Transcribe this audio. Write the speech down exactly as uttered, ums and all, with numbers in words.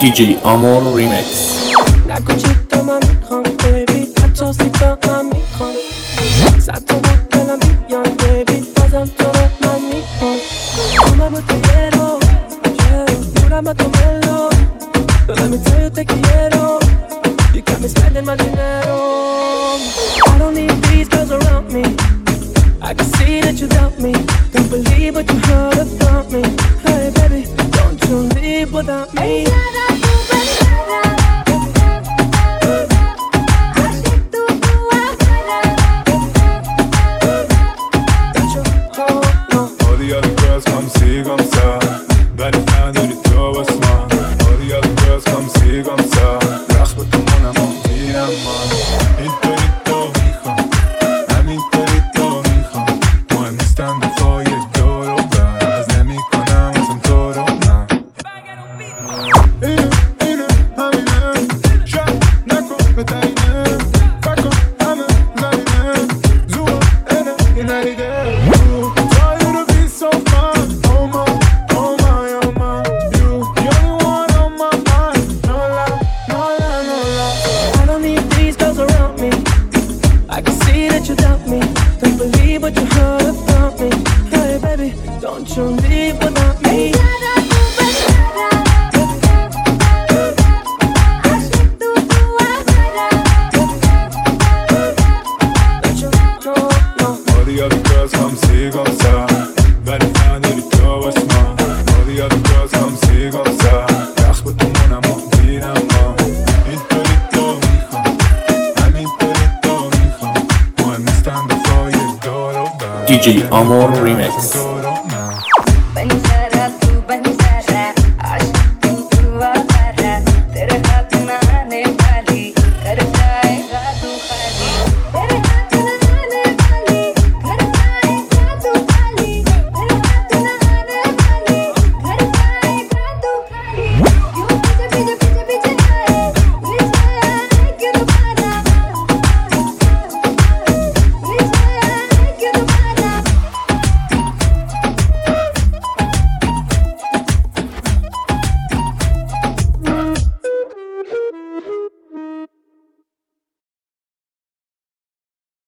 دی جی آمور ریمیکس. نکوچیتا من میخوام بیبی، حتی سیتا من میخوام، صد تا بود دلم بیان بیبی، بازم تو رو من میخوام. Fumame te quiero, jurame tu melo, but let me tell you te quiero. You got me spending my dinero. I don't need these girls around me, I can see that you doubt me. Don't believe what you heard about me. Hey baby, don't you leave without me. Don't you leave without me. All the other girls come see comme ça, vale fan de toi واسمع. All the other girls come see comme ça, يخبط mon amour دينامو. انت اللي تو ميخو, همین تو اللي تو ميخو. مهم نیستم دفاعی دارو بر. دی جی آمور ریمیکس.